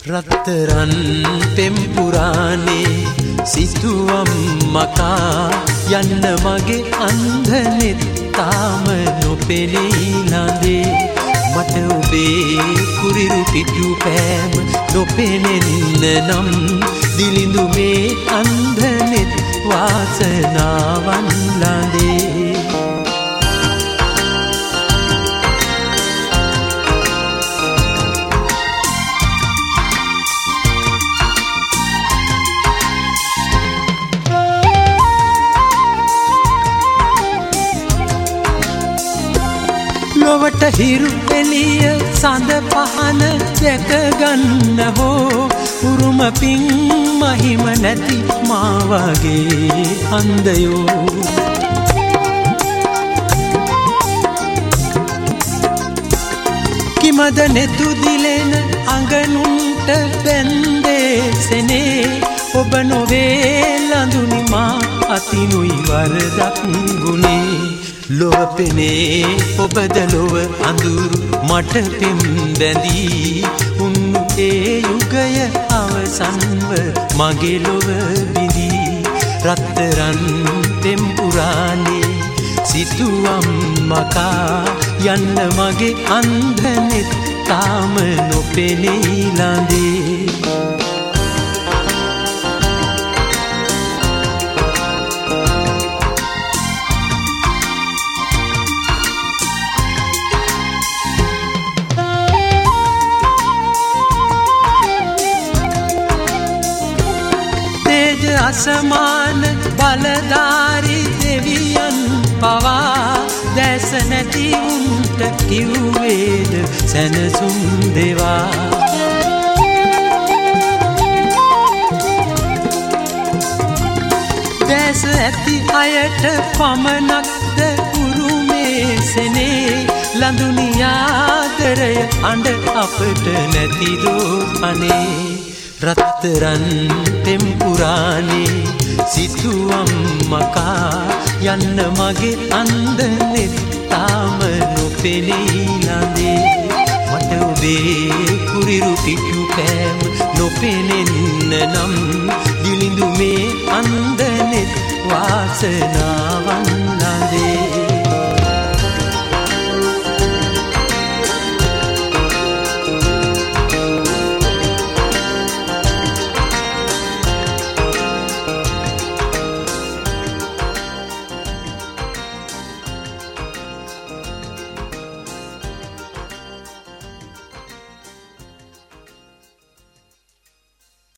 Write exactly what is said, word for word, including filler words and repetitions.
රත්තරන් පෙම්පුරානේ සිතුවම් මකා යන්න මගේ අන්ධනෙත් තාම නොපෙනී ළඳේ මට ඔබේ කුරිරු පිටු පෑම නොපෙනෙන්න නම් දිලිඳු මේ අන්ධනෙත් වාසනාවන් ළඳේ ලොවට හිරු එළිය සඳ පහන දැක ගන්න හෝ උරුම පිං මහිම නැති මා වගේ අන්ධයෝ කිමද නෙතු දිලෙන අඟනුන්ට බැන්දේසනේ ඔබ නොවේ ලඳුනි මා අතිනුයි වරදක් ගුණේ ලොව පෙනේ ඔබද ලොව අඳුරු මට පෙම් බැඳී උන්නු ඒ යුගය අවසන්ව මගේ ලොව බිඳී රත්තරන් පෙම්පුරානේ සිතුවම් මකා යන්න මගේ අන්ධනෙත් තාම නොපෙනී ළඳේ අසමාන බලධාරි දෙවියන් පවා දැස නැති උන්ට කිව්වේද සැනසුම් දෙවා දැස ඇති අයට පමණක්ද උරුමේසනේ ලඳුනි ආදරය අඬ අපට නැතිදෝ අනේ රත්තරන් පෙම්පුරානේ සිතුවම් මකා යන්න මගේ අන්ධනෙත් තාම නොපෙනී ළඳේ මට ඔබේ කුරිරු පිටු පෑම නොපෙනෙන්න නම් දිලිඳු මේ අන්ධනෙත් වාසනාව